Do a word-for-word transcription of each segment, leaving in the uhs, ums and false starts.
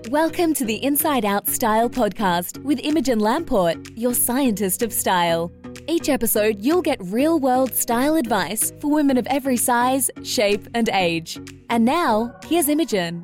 Welcome to the Inside Out Style podcast with Imogen Lamport, your scientist of style. Each episode, you'll get real-world style advice for women of every size, shape, and age. And now, here's Imogen.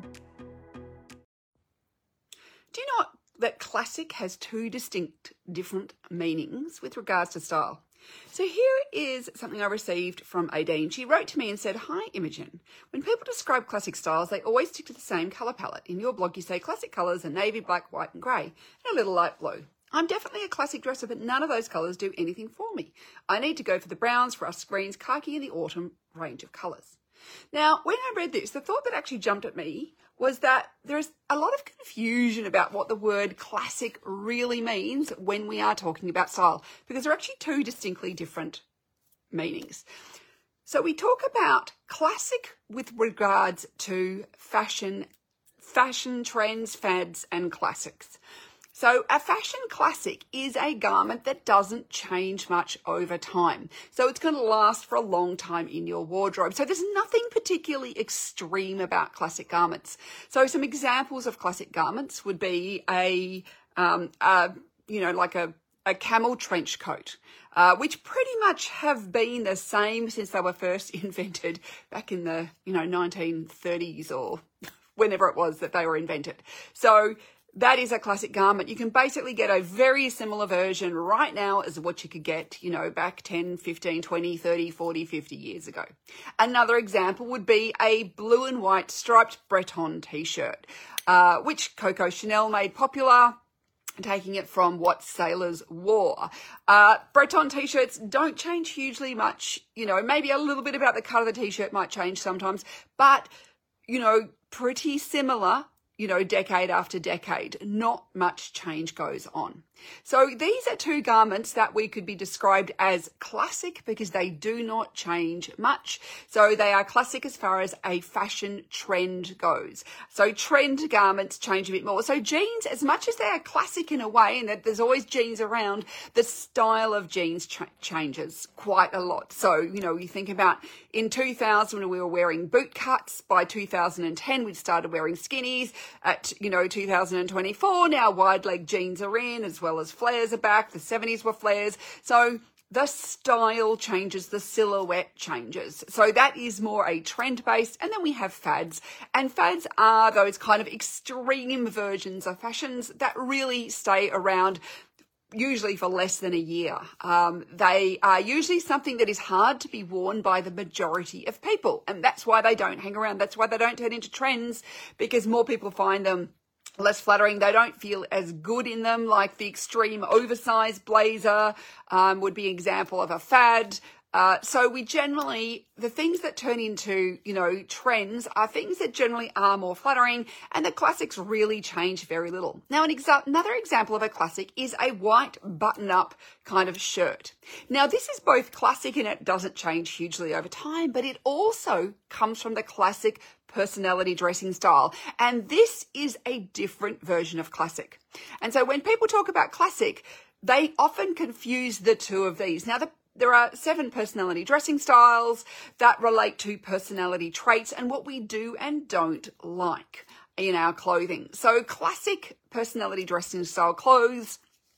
Do you know that classic has two distinct different meanings with regards to style? So here is something I received from Aideen. She wrote to me and said, "Hi Imogen, when people describe classic styles, they always stick to the same colour palette. In your blog, you say classic colours are navy, black, white and grey, and a little light blue. I'm definitely a classic dresser, but none of those colours do anything for me. I need to go for the browns, rust greens, khaki and the autumn range of colours." Now, when I read this, the thought that actually jumped at me was that there's a lot of confusion about what the word classic really means when we are talking about style, because there are actually two distinctly different meanings. So we talk about classic with regards to fashion, fashion trends, fads, and classics. So a fashion classic is a garment that doesn't change much over time. So it's going to last for a long time in your wardrobe. So there's nothing particularly extreme about classic garments. So some examples of classic garments would be a, um, a you know, like a, a camel trench coat, uh, which pretty much have been the same since they were first invented back in the, you know, nineteen thirties or whenever it was that they were invented. So that is a classic garment. You can basically get a very similar version right now as what you could get, you know, back ten, fifteen, twenty, thirty, forty, fifty years ago. Another example would be a blue and white striped Breton t-shirt, uh, which Coco Chanel made popular, taking it from what sailors wore. Uh, Breton t-shirts don't change hugely much, you know, maybe a little bit about the cut of the t-shirt might change sometimes, but, you know, pretty similar, you know, decade after decade, not much change goes on. So these are two garments that we could be described as classic because they do not change much. So they are classic as far as a fashion trend goes. So trend garments change a bit more. So jeans, as much as they are classic in a way, and that there's always jeans around, the style of jeans ch- changes quite a lot. So, you know, you think about in two thousand when we were wearing boot cuts, by two thousand ten we started wearing skinnies. At, you know, two thousand twenty-four, now wide leg jeans are in, as well as flares are back. The seventies were flares. So the style changes, the silhouette changes. So that is more a trend based. And then we have fads. And fads are those kind of extreme versions of fashions that really stay around usually for less than a year. Um, they are usually something that is hard to be worn by the majority of people. And that's why they don't hang around. That's why they don't turn into trends, because more people find them less flattering. They don't feel as good in them, like the extreme oversized blazer um, would be an example of a fad. Uh, so we generally, the things that turn into, you know, trends are things that generally are more flattering, and the classics really change very little. Now, an exa- another example of a classic is a white button-up kind of shirt. Now, this is both classic and it doesn't change hugely over time, but it also comes from the classic personality dressing style. And this is a different version of classic. And so when people talk about classic, they often confuse the two of these. Now, the There are seven personality dressing styles that relate to personality traits and what we do and don't like in our clothing. So classic personality dressing style clothes,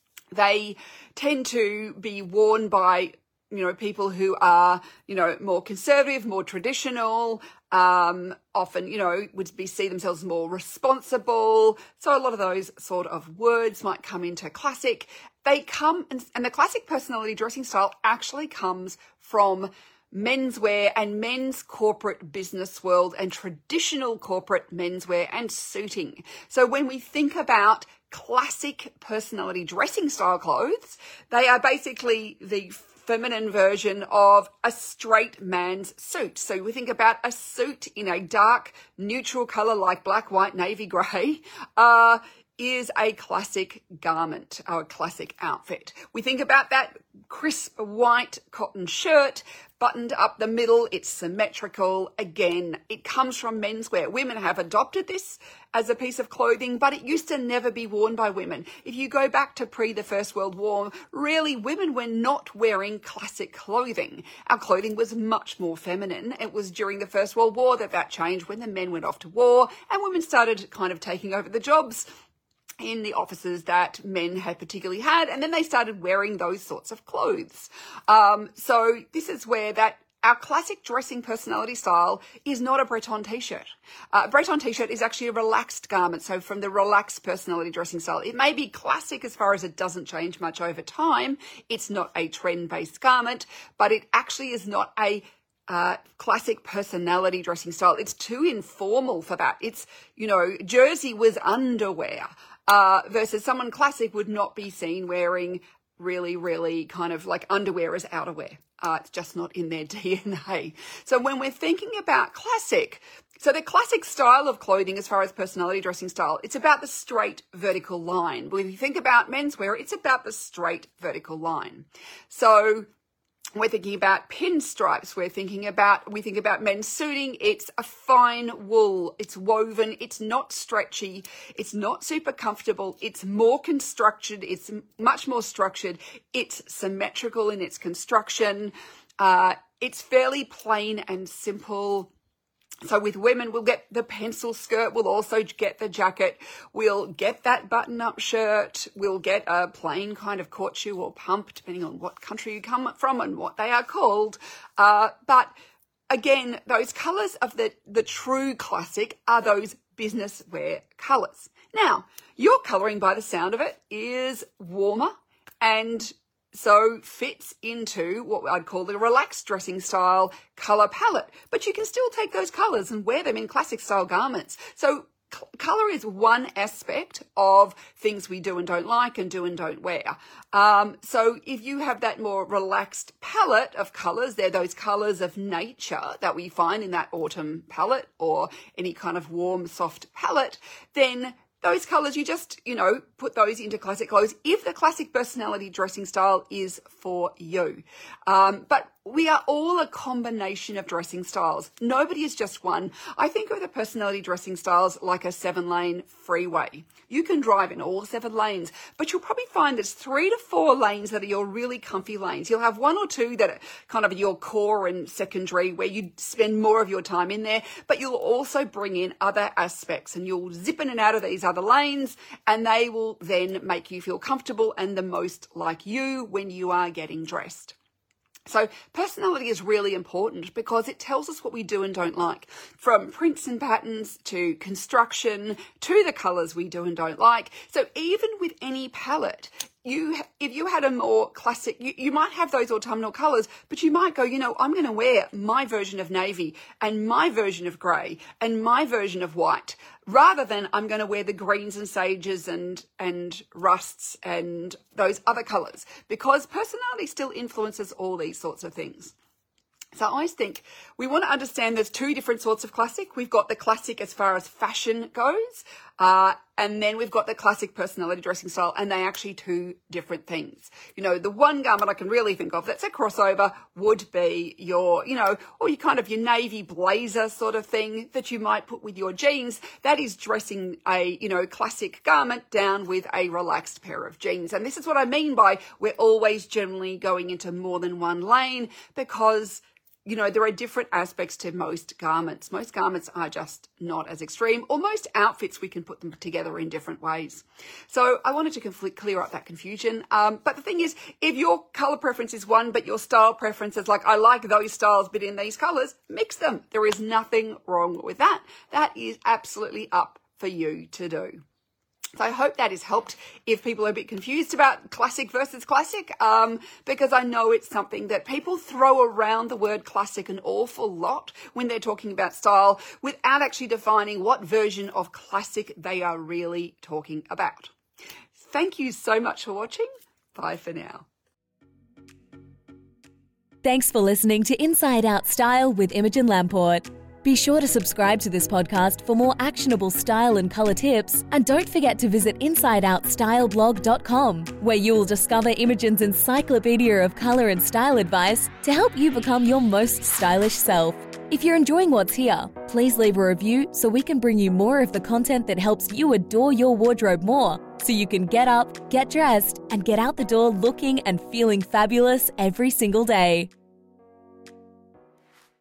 they tend to be worn by, you know, people who are, you know, more conservative, more traditional, um, often, you know, would be see themselves more responsible. So a lot of those sort of words might come into classic. They come, and, and the classic personality dressing style actually comes from menswear and men's corporate business world and traditional corporate menswear and suiting. So when we think about classic personality dressing style clothes, they are basically the feminine version of a straight man's suit. So we think about a suit in a dark neutral color like black, white, navy, gray. Uh, is a classic garment or a classic outfit. We think about that crisp white cotton shirt, buttoned up the middle. It's symmetrical. Again, it comes from menswear. Women have adopted this as a piece of clothing, but it used to never be worn by women. If you go back to pre the First World War, really women were not wearing classic clothing. Our clothing was much more feminine. It was during the First World War that that changed, when the men went off to war and women started kind of taking over the jobs in the offices that men had particularly had, and then they started wearing those sorts of clothes. Um, so this is where that our classic dressing personality style is not a Breton t-shirt. Uh, a Breton t-shirt is actually a relaxed garment, so from the relaxed personality dressing style. It may be classic as far as it doesn't change much over time. It's not a trend-based garment, but it actually is not a Uh, classic personality dressing style. It's too informal for that. It's, you know, jersey was underwear, uh, versus someone classic would not be seen wearing really, really kind of like underwear as outerwear. Uh, it's just not in their D N A. So when we're thinking about classic, so the classic style of clothing as far as personality dressing style, it's about the straight vertical line. But if you think about menswear, it's about the straight vertical line. So we're thinking about pinstripes. We're thinking about, we think about men's suiting. It's a fine wool. It's woven. It's not stretchy. It's not super comfortable. It's more constructed. It's much more structured. It's symmetrical in its construction. Uh, it's fairly plain and simple. So with women, we'll get the pencil skirt. We'll also get the jacket. We'll get that button-up shirt. We'll get a plain kind of court shoe or pump, depending on what country you come from and what they are called. Uh, but again, those colours of the, the true classic are those business wear colours. Now, your colouring, by the sound of it, is warmer and so fits into what I'd call the relaxed dressing style colour palette. But you can still take those colours and wear them in classic style garments. So colour is one aspect of things we do and don't like and do and don't wear. Um, so if you have that more relaxed palette of colours, they're those colours of nature that we find in that autumn palette or any kind of warm, soft palette, then those colours, you just, you know, put those into classic clothes if the classic personality dressing style is for you. Um, but we are all a combination of dressing styles. Nobody is just one. I think of the personality dressing styles like a seven-lane freeway. You can drive in all seven lanes, but you'll probably find there's three to four lanes that are your really comfy lanes. You'll have one or two that are kind of your core and secondary where you spend more of your time in there, but you'll also bring in other aspects and you'll zip in and out of these other lanes, and they will then make you feel comfortable and the most like you when you are getting dressed. So personality is really important because it tells us what we do and don't like, from prints and patterns to construction to the colours we do and don't like. So even with any palette, you, if you had a more classic, you, you might have those autumnal colours, but you might go, you know, I'm going to wear my version of navy and my version of grey and my version of white, rather than I'm going to wear the greens and sages and, and rusts and those other colours, because personality still influences all these sorts of things. So I always think we want to understand there's two different sorts of classic. We've got the classic as far as fashion goes, uh, and then we've got the classic personality dressing style, and they're actually two different things. You know, the one garment I can really think of that's a crossover would be your, you know, or you kind of your navy blazer sort of thing that you might put with your jeans. That is dressing a, you know, classic garment down with a relaxed pair of jeans. And this is what I mean by we're always generally going into more than one lane, because you know, there are different aspects to most garments. Most garments are just not as extreme, or most outfits, we can put them together in different ways. So I wanted to confl- clear up that confusion. Um, but the thing is, if your colour preference is one, but your style preference is like, I like those styles, but in these colours, mix them. There is nothing wrong with that. That is absolutely up for you to do. So I hope that has helped if people are a bit confused about classic versus classic, um, because I know it's something that people throw around the word classic an awful lot when they're talking about style without actually defining what version of classic they are really talking about. Thank you so much for watching. Bye for now. Thanks for listening to Inside Out Style with Imogen Lamport. Be sure to subscribe to this podcast for more actionable style and colour tips, and don't forget to visit inside out style blog dot com, where you will discover Imogen's encyclopedia of colour and style advice to help you become your most stylish self. If you're enjoying what's here, please leave a review so we can bring you more of the content that helps you adore your wardrobe more, so you can get up, get dressed, and get out the door looking and feeling fabulous every single day.